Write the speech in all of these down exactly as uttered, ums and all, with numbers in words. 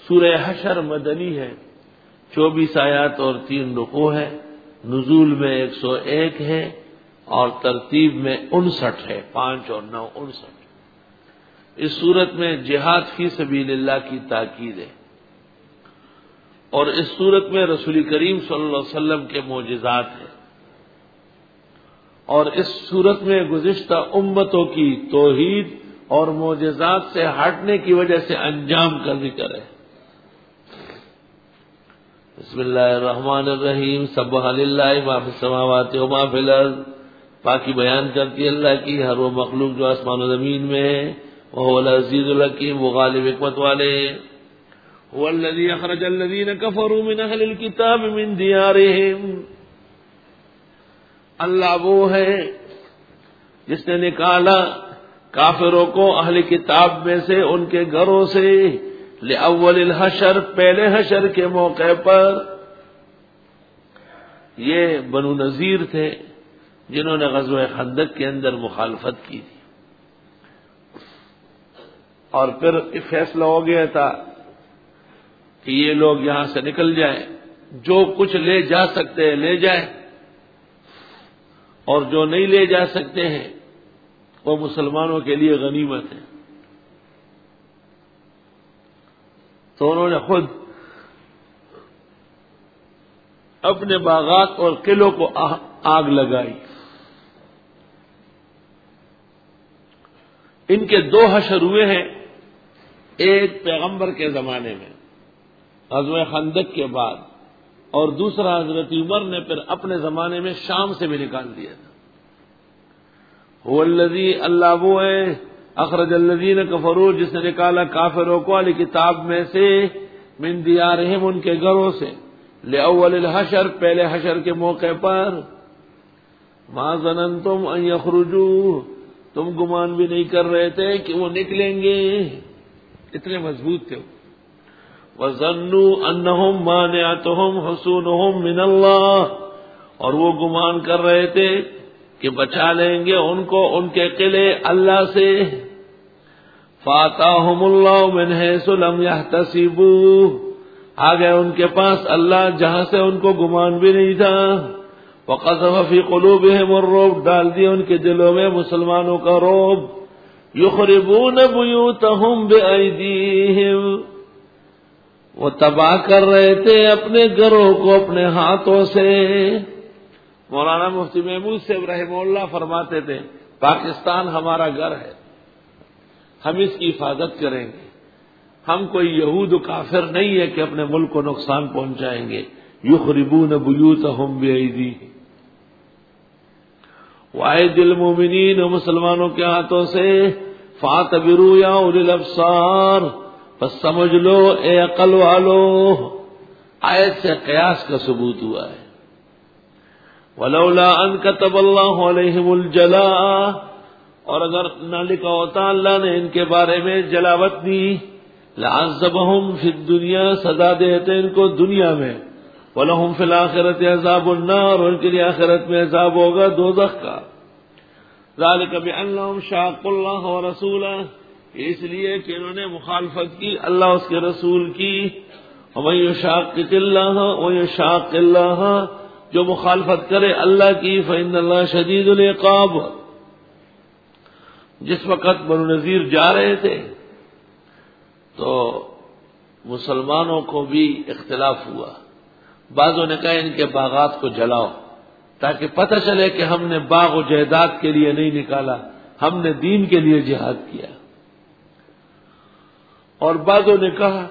سورہ حشر مدنی ہے، چوبیس آیات اور تین رکوع ہے، نزول میں ایک سو ایک ہے اور ترتیب میں انسٹھ ہے، پانچ اور نو انسٹھ۔ اس صورت میں جہاد فی سبیل اللہ کی تاکید ہے، اور اس صورت میں رسول کریم صلی اللہ علیہ وسلم کے معجزات ہیں، اور اس صورت میں گزشتہ امتوں کی توحید اور معجزات سے ہٹنے کی وجہ سے انجام کا ذکر ہے۔ بسم اللہ الرحمن الرحیم، سبح للہ ما فی السماوات و ما فی الارض، پاکی بیان کرتی ہے اللہ کی ہر وہ مخلوق جو آسمان و زمین میں ہے، وہو العزیز الحکیم، وہ غالب حکمت والے ہیں۔ هو الذی اخرج الذین کفروا من اہل الکتاب من دیارہم، اللہ وہ ہے جس نے نکالا کافروں کو اہل کتاب میں سے ان کے گھروں سے، لأول الحشر، پہلے حشر کے موقع پر۔ یہ بنو نذیر تھے جنہوں نے غزوہ خندق کے اندر مخالفت کی تھی، اور پھر فیصلہ ہو گیا تھا کہ یہ لوگ یہاں سے نکل جائیں، جو کچھ لے جا سکتے ہیں لے جائیں، اور جو نہیں لے جا سکتے ہیں وہ مسلمانوں کے لیے غنیمت ہے۔ تو انہوں نے خود اپنے باغات اور قلعوں کو آگ لگائی۔ ان کے دو حشر ہوئے ہیں، ایک پیغمبر کے زمانے میں غزوہ خندق کے بعد، اور دوسرا حضرت عمر نے پھر اپنے زمانے میں شام سے بھی نکال دیا تھا۔ هو الذی، اللہ وہ ہے، اخرج الذین کفروا، جس نے نکالا کافروں کو اہل کتاب میں سے، من دیارہم، ان کے گھروں سے، لأول الحشر، پہلے حشر کے موقع پر۔ ما ظننتم ان یخرجوا، تم گمان بھی نہیں کر رہے تھے کہ وہ نکلیں گے، اتنے مضبوط تھے۔ وَظَنُّوا أَنَّهُمْ مَانِعَتُهُمْ حُصُونُهُمْ مِنَ اللَّهِ، اور وہ گمان کر رہے تھے کہ بچا لیں گے ان کو ان کے قلعے اللہ سے۔ فَآتَاهُمُ اللَّهُ مِنْ حَيْثُ لَمْ يَحْتَسِبُوا، آ گئے ان کے پاس اللہ جہاں سے ان کو گمان بھی نہیں تھا۔ وَقَذَفَ فِي قُلُوبِهِمُ الرُّعْبَ، ڈال دیا ان کے دلوں میں مسلمانوں کا رعب۔ يُخْرِبُونَ بُيُوتَهُمْ بِأَيْدِيهِمْ، وہ تباہ کر رہے تھے اپنے گھروں کو اپنے ہاتھوں سے۔ مولانا مفتی محمود صاحب رحمہ اللہ فرماتے تھے، پاکستان ہمارا گھر ہے، ہم اس کی حفاظت کریں گے، ہم کوئی یہود و کافر نہیں ہے کہ اپنے ملک کو نقصان پہنچائیں گے۔ یخربون بیوتہم بایدیہم وأیدی المؤمنین، مسلمانوں کے ہاتھوں سے۔ فاعتبروا یا اولی الابصار، پس سمجھ لو اے عقل والو، آیت سے قیاس کا ثبوت ہوا ہے۔ ولولا ان كتب اللہ علیہم الجلاء، اور اگر نہ لکھا ہوتا اللہ نے ان کے بارے میں جلاوت دی، لعذبہم فی الدنیا، سزا دیتے ان کو دنیا میں، ولہم فی الآخرۃ عذاب النار، اور ان کے لیے آخرت میں عذاب ہوگا دوزخ کا۔ ذالک بانہم شاقوا اللہ ورسولہ، اس لیے کہ انہوں نے مخالفت کی اللہ اس کے رسول کی۔ ومن یشاقق اللہ ویشاق اللہ، جو مخالفت کرے اللہ کی، فإن اللہ شدید العقاب۔ جس وقت بنو نذیر جا رہے تھے تو مسلمانوں کو بھی اختلاف ہوا، بعضوں نے کہا ان کے باغات کو جلاؤ تاکہ پتہ چلے کہ ہم نے باغ و جائیداد کے لیے نہیں نکالا، ہم نے دین کے لیے جہاد کیا۔ اور بعضوں نے کہا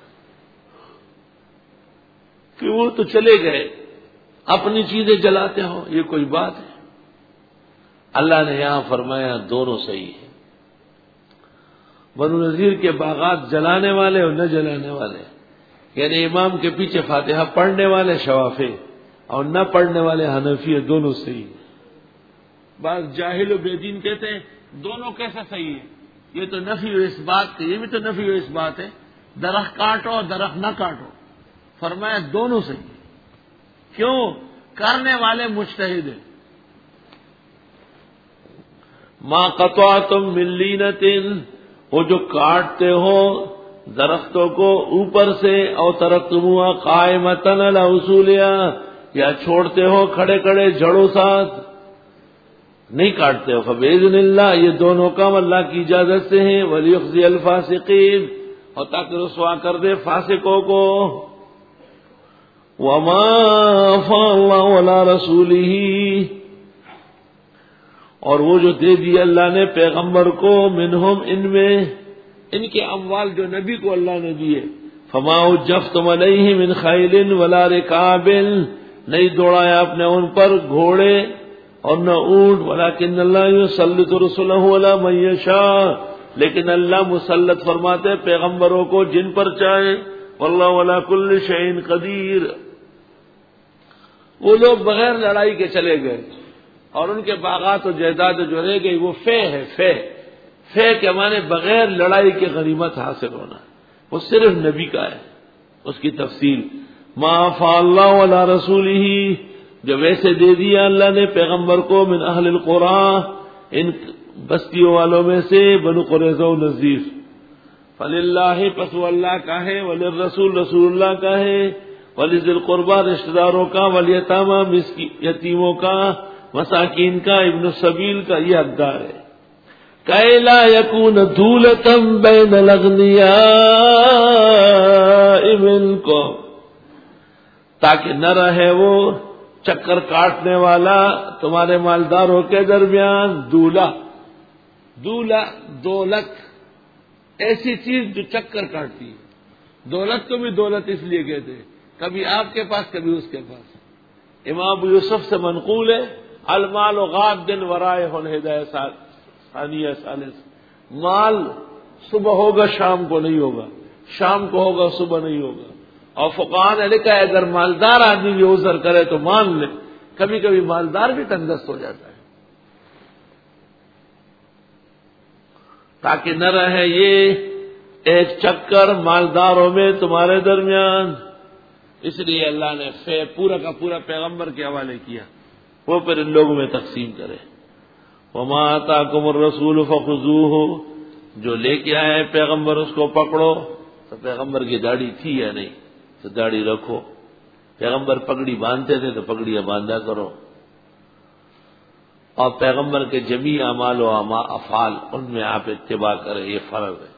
کہ وہ تو چلے گئے، اپنی چیزیں جلاتے ہو، یہ کوئی بات ہے؟ اللہ نے یہاں فرمایا دونوں صحیح ہے۔ بنو نذیر کے باغات جلانے والے اور نہ جلانے والے، یعنی امام کے پیچھے فاتحہ پڑھنے والے شوافی اور نہ پڑھنے والے حنفی، دونوں صحیح ہیں۔ بعض جاہل و بے دین کہتے ہیں دونوں کیسے صحیح ہے، یہ تو نفی و اس بات ہے، یہ بھی تو نفی و اس بات ہے، درخت کاٹو درخت نہ کاٹو، فرمایا دونوں صحیح ہے۔ کیوں؟ کرنے والے مجتہد ہیں۔ ما قطعتم من لینۃ، وہ جو کاٹتے ہو درختوں کو اوپر سے، او ترکتموها قائمۃ علی اصولها، یا چھوڑتے ہو کھڑے کھڑے جڑوں ساتھ، نہیں کاٹتے ہو. فبإذن اللہ، یہ دونوں کام اللہ کی اجازت سے ہیں. ولیخزی الفاسقین، اور تاکہ رسوا کر دے فاسقوں کو. وما افاء اللہ علی رسولہ، اور وہ جو دے دی اللہ نے پیغمبر کو، منہم ان میں، ان کے اموال جو نبی کو اللہ نے دیے. فما جفتم علیہ من خیل ولا رکاب، نہیں دوڑایا اپنے ان پر گھوڑے اور نہ اونٹ. ولکن اللہ یسلط رسلہ علی من یشاء، لیکن اللہ مسلط فرماتے پیغمبروں کو جن پر چاہے. واللہ علی کل شیء قدیر. وہ لوگ بغیر لڑائی کے چلے گئے اور ان کے باغات و جائیداد جو رہ گئی وہ فے ہے. فے فے کے معنی بغیر لڑائی کے غنیمت حاصل ہونا، وہ صرف نبی کا ہے. اس کی تفصیل ما افاء اللہ علی رسولہ، جو ویسے دے دیا اللہ نے پیغمبر کو، من اہل القرى، ان بستیوں والوں میں سے، بنو قریظہ و نذیر. فللہ، پس وہ اللہ کا ہے. وللرسول، رسول اللہ کا ہے. ولذی القربى، رشتہ داروں کا. والیتامى، یتیموں کا. مساکین کا، ابن السبیل کا، یہ حقدار ہے. کئی لا یکون دولة بین الاغنیاء منکم، تاکہ نہ رہے وہ چکر کاٹنے والا تمہارے مالداروں کے درمیان. دولا، دولا دولت، ایسی چیز جو چکر کاٹتی ہے. دولت کو بھی دولت اس لیے کہتے ہیں، کبھی آپ کے پاس کبھی اس کے پاس. امام ابو یوسف سے منقول ہے، المال غاد دن ورائے ہدایہ ثانیہ ثالث، مال صبح ہوگا شام کو نہیں ہوگا، شام کو ہوگا صبح نہیں ہوگا. اور فقہاء نے لکھا ہے اگر مالدار آدمی بھی عذر کرے تو مان لے، کبھی کبھی مالدار بھی تنگست ہو جاتا ہے. تاکہ نہ رہے یہ ایک چکر مالداروں میں تمہارے درمیان. اس لیے اللہ نے فے پورا کا پورا پیغمبر کے حوالے کیا، وہ پھر ان لوگوں میں تقسیم کرے. وما آتاکم الرسول فخذوہ، جو لے کے آئے پیغمبر اس کو پکڑو. تو پیغمبر کی داڑھی تھی یا نہیں؟ تو داڑھی رکھو. پیغمبر پگڑی باندھتے تھے تو پگڑیاں باندھا کرو. اور پیغمبر کے جمیع اعمال و افعال ان میں آپ اتباع کریں، یہ فرض ہے.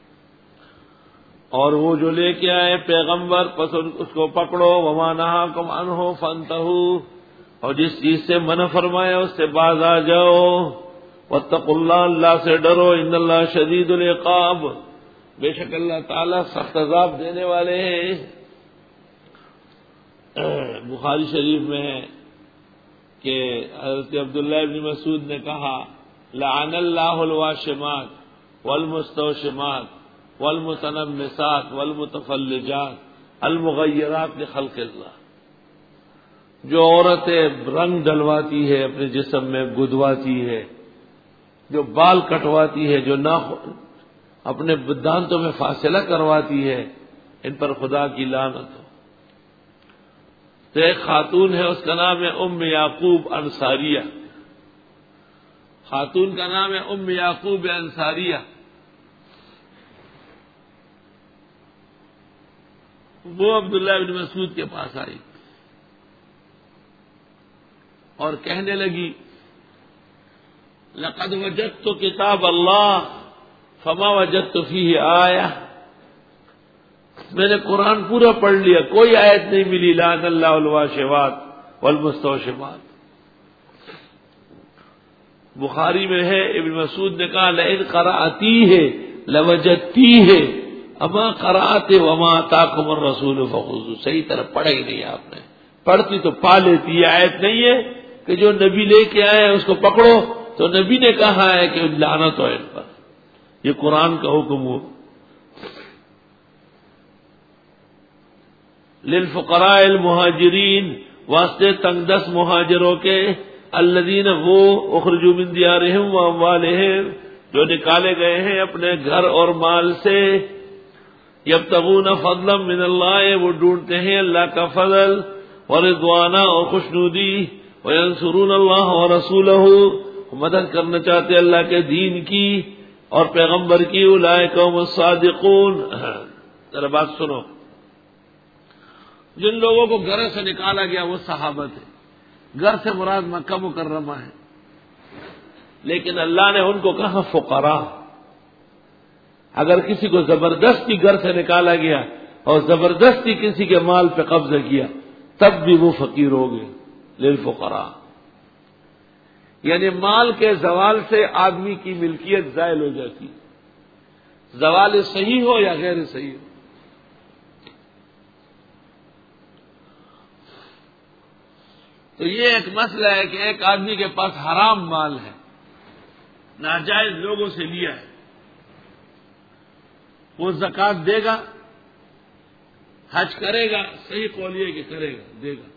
اور وہ جو لے کے آئے پیغمبر پس اس کو پکڑو. وما نہاکم عنہ فانتہوا، اور جس چیز سے منع فرمایا اس سے باز آ جاؤ. واتقوا اللہ، اللہ سے ڈرو. ان اللہ شدید العقاب، بے شک اللہ تعالیٰ سخت عذاب دینے والے ہیں. بخاری شریف میں ہے کہ حضرت عبداللہ ابن مسعود نے کہا لعن اللہ الواشمات والمستوشمات والمتنمسات والمتفلجات المغیرات لخلق اللہ. جو عورتیں رنگ ڈلواتی ہے، اپنے جسم میں گدواتی ہے، جو بال کٹواتی ہے، جو ناخن اپنے دانتوں میں فاصلہ کرواتی ہے، ان پر خدا کی لعنت ہو. تو ایک خاتون ہے، اس کا نام ہے ام یعقوب انصاریہ. خاتون کا نام ہے ام یعقوب انصاریہ. وہ عبداللہ بن مسعود کے پاس آئی اور کہنے لگی لقد وجدت کتاب اللہ فما وجدت فیہ آیہ، میں نے قرآن پورا پڑھ لیا، کوئی آیت نہیں ملی لعن اللہ الواشمات والمستوشمات. بخاری میں ہے ابن مسعود نے کہا لئن قرأتیہ لوجدتیہ اما قرأت وما آتاکم الرسول فخذوہ. صحیح طرح پڑھا ہی نہیں آپ نے، پڑھتی تو پا لیتی. یہ آیت نہیں ہے کہ جو نبی لے کے آئے اس کو پکڑو، تو نبی نے کہا ہے کہ لعنت ہو ان پر. یہ قرآن کا حکم ہو. للفقراء المہاجرین، واسطے تنگ دست مہاجروں کے، الذین وہ اخرجوا من دیارہم واموالہم، جو نکالے گئے ہیں اپنے گھر اور مال سے. یبتغون فضلا من اللہ، وہ ڈھونڈتے ہیں اللہ کا فضل، ورضوانا اور خوشنودی، وینصرون اللہ ورسولہ، مدد کرنا چاہتے اللہ کے دین کی. اور پیغمبر کی اولئک هم الصادقون. ذرا بات سنو، جن لوگوں کو گھر سے نکالا گیا وہ صحابہ تھے. گھر سے مراد مکہ مکرمہ ہے، لیکن اللہ نے ان کو کہا فقراء. اگر کسی کو زبردستی گھر سے نکالا گیا اور زبردستی کسی کے مال پہ قبضہ کیا تب بھی وہ فقیر ہو گئے. للفقراء یعنی مال کے زوال سے آدمی کی ملکیت زائل ہو جاتی، زوال صحیح ہو یا غیر صحیح ہو. تو یہ ایک مسئلہ ہے کہ ایک آدمی کے پاس حرام مال ہے، ناجائز لوگوں سے لیا ہے، وہ زکوٰۃ دے گا، حج کرے گا، صحیح قول یہ کہ کرے گا، دے گا.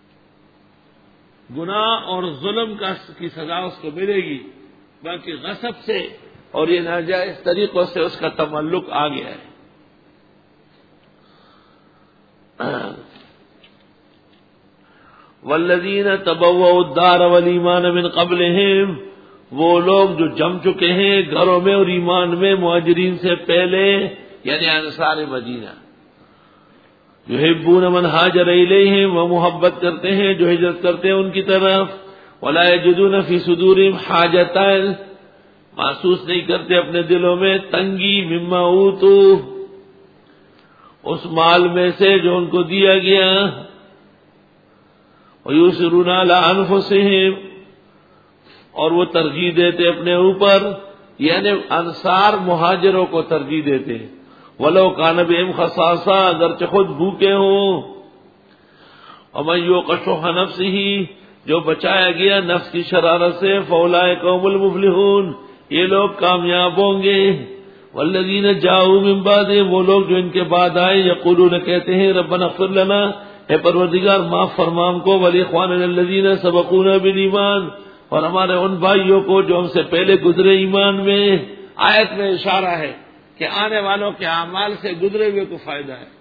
گناہ اور ظلم کا کی سزا اس کو ملے گی، باقی غصب سے اور یہ ناجائز طریقوں سے اس کا تملک آ گیا ہے. والذین تبوؤا الدار والایمان من قبلہم، وہ لوگ جو جم چکے ہیں گھروں میں اور ایمان میں مہاجرین سے پہلے، یعنی انصار مدینہ. یحبون من ہاجر الیہم، وہ محبت کرتے ہیں جو ہجرت کرتے ہیں ان کی طرف. ولا یجدون فی صدورہم حاجۃ، محسوس نہیں کرتے اپنے دلوں میں تنگی، مما اوتوا، اس مال میں سے جو ان کو دیا گیا. ویؤثرون علی انفسہم، اور وہ ترجیح دیتے اپنے اوپر، یعنی انصار مہاجروں کو ترجیح دیتے ہیں. ولو کان بہم خصاصہ، اگرچہ خود بھوکے ہوں. ومن یوق شح نفسہ، جو بچایا گیا نفس کی شرارت سے، فاولئک هم المفلحون، یہ لوگ کامیاب ہوں گے. والذین جاؤوا من بعدہم، وہ لوگ جو ان کے بعد آئے، یقولون کہتے ہیں ربنا اغفر لنا، اے پروردگار معاف فرما ہم کو، ولاخواننا الذین سبقونا بالایمان، اور ہمارے ان بھائیوں کو جو ہم سے پہلے گزرے ایمان میں. آیت میں اشارہ ہے کہ آنے والوں کے اعمال سے گزرے ہوئے کو فائدہ ہے.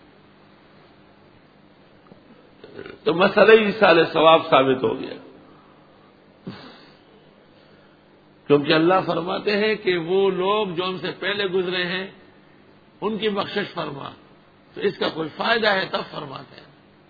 تو مسئلہ ایصال ثواب ثابت ہو گیا، کیونکہ اللہ فرماتے ہیں کہ وہ لوگ جو ہم سے پہلے گزرے ہیں ان کی بخشش فرما، تو اس کا کوئی فائدہ ہے تب فرماتے ہیں.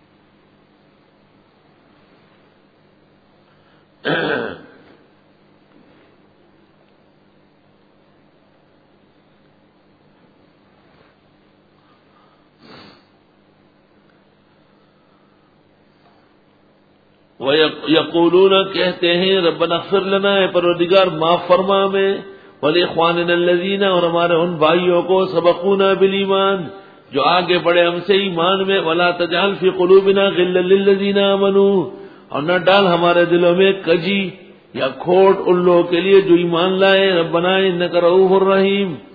یقولون، کہتے ہیں ربنا اغفر لنا، اے پروردگار معاف فرما ہمیں، ولاخواننا الذین، اور ہمارے ان بھائیوں کو سبقونا بالایمان، جو آگے بڑھے ہم سے ایمان میں. ولا تجعل فی قلوبنا غلا للذین آمنوا، اور نہ ڈال ہمارے دلوں میں کجی یا کھوٹ ان لوگوں کے لیے جو ایمان لائے. ربنا انک رؤوف الرحیم،